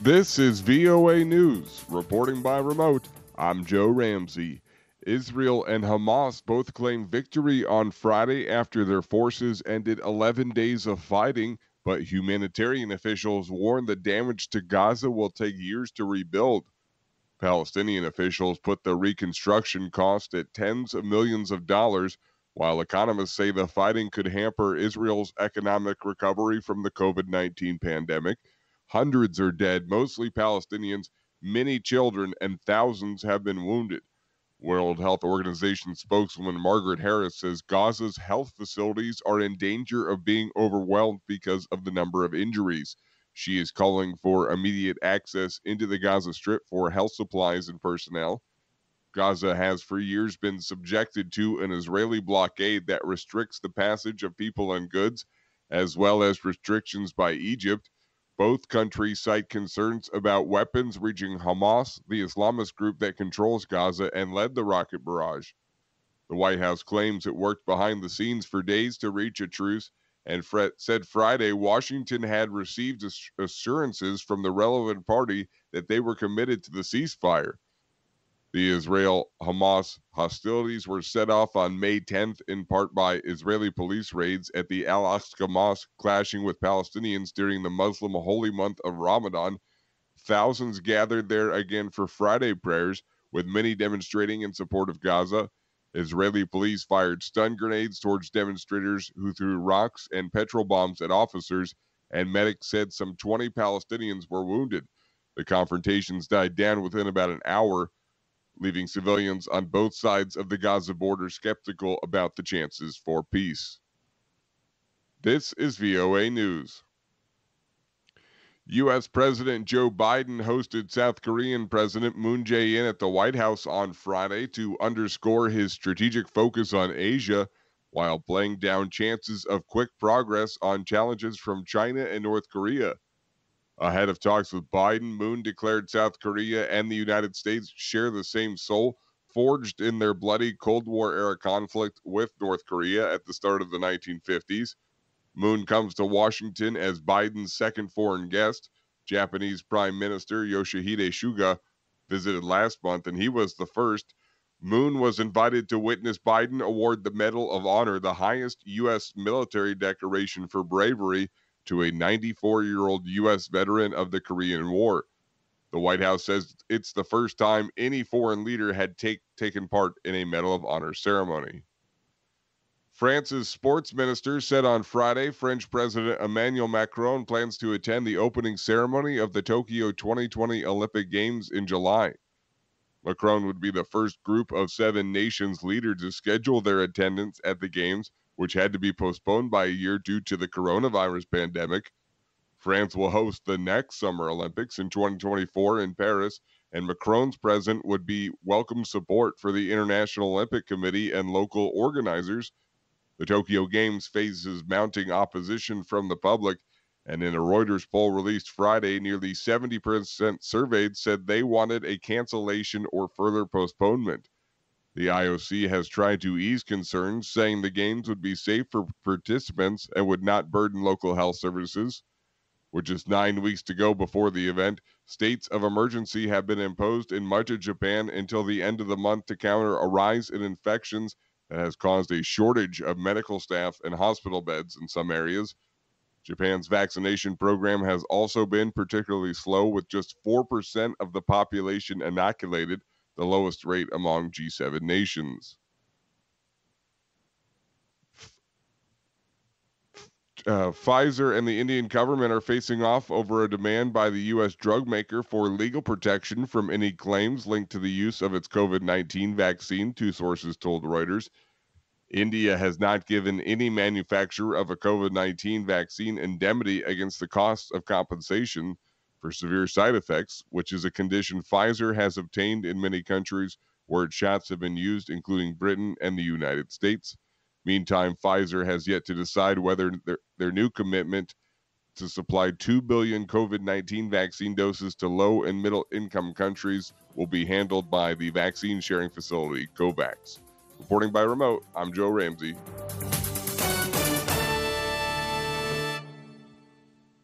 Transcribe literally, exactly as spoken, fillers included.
This is V O A News. Reporting by remote, I'm Joe Ramsey. Israel and Hamas both claimed victory on Friday after their forces ended eleven days of fighting, but humanitarian officials warn the damage to Gaza will take years to rebuild. Palestinian officials put the reconstruction cost at tens of millions of dollars, while economists say the fighting could hamper Israel's economic recovery from the COVID nineteen pandemic. Hundreds are dead, mostly Palestinians, many children, and thousands have been wounded. World Health Organization spokeswoman Margaret Harris says Gaza's health facilities are in danger of being overwhelmed because of the number of injuries. She is calling for immediate access into the Gaza Strip for health supplies and personnel. Gaza has for years been subjected to an Israeli blockade that restricts the passage of people and goods, as well as restrictions by Egypt. Both countries cite concerns about weapons reaching Hamas, the Islamist group that controls Gaza and led the rocket barrage. The White House claims it worked behind the scenes for days to reach a truce, and Fred said Friday Washington had received assurances from the relevant party that they were committed to the ceasefire. The Israel-Hamas hostilities were set off on May tenth in part by Israeli police raids at the Al-Aqsa Mosque, clashing with Palestinians during the Muslim holy month of Ramadan. Thousands gathered there again for Friday prayers, with many demonstrating in support of Gaza. Israeli police fired stun grenades towards demonstrators who threw rocks and petrol bombs at officers, and medics said some twenty Palestinians were wounded. The confrontations died down within about an hour, leaving civilians on both sides of the Gaza border skeptical about the chances for peace. This is V O A News. U S. President Joe Biden hosted South Korean President Moon Jae-in at the White House on Friday to underscore his strategic focus on Asia, while playing down chances of quick progress on challenges from China and North Korea. Ahead of talks with Biden, Moon declared South Korea and the United States share the same soul, forged in their bloody Cold War-era conflict with North Korea at the start of the nineteen fifties. Moon comes to Washington as Biden's second foreign guest. Japanese Prime Minister Yoshihide Suga visited last month, and he was the first. Moon was invited to witness Biden award the Medal of Honor, the highest U S military decoration for bravery, to a ninety-four-year-old U S veteran of the Korean War. The White House says it's the first time any foreign leader had take, taken part in a Medal of Honor ceremony. France's sports minister said on Friday French President Emmanuel Macron plans to attend the opening ceremony of the Tokyo twenty twenty Olympic Games in July. Macron would be the first group of seven nations leaders to schedule their attendance at the Games, which had to be postponed by a year due to the coronavirus pandemic. France will host the next Summer Olympics in twenty twenty-four in Paris, and Macron's presence would be welcome support for the International Olympic Committee and local organizers. The Tokyo Games faces mounting opposition from the public, and in a Reuters poll released Friday, nearly seventy percent surveyed said they wanted a cancellation or further postponement. The I O C has tried to ease concerns, saying the games would be safe for participants and would not burden local health services. With just nine weeks to go before the event, states of emergency have been imposed in much of Japan until the end of the month to counter a rise in infections that has caused a shortage of medical staff and hospital beds in some areas. Japan's vaccination program has also been particularly slow, with just four percent of the population inoculated, the lowest rate among G seven nations. Uh, Pfizer and the Indian government are facing off over a demand by the U S drug maker for legal protection from any claims linked to the use of its COVID nineteen vaccine, two sources told Reuters. India has not given any manufacturer of a COVID nineteen vaccine indemnity against the costs of compensation for severe side effects, which is a condition Pfizer has obtained in many countries where its shots have been used, including Britain and the United States. Meantime, Pfizer has yet to decide whether their, their new commitment to supply two billion COVID nineteen vaccine doses to low and middle income countries will be handled by the vaccine sharing facility COVAX. Reporting by remote, I'm Joe Ramsey.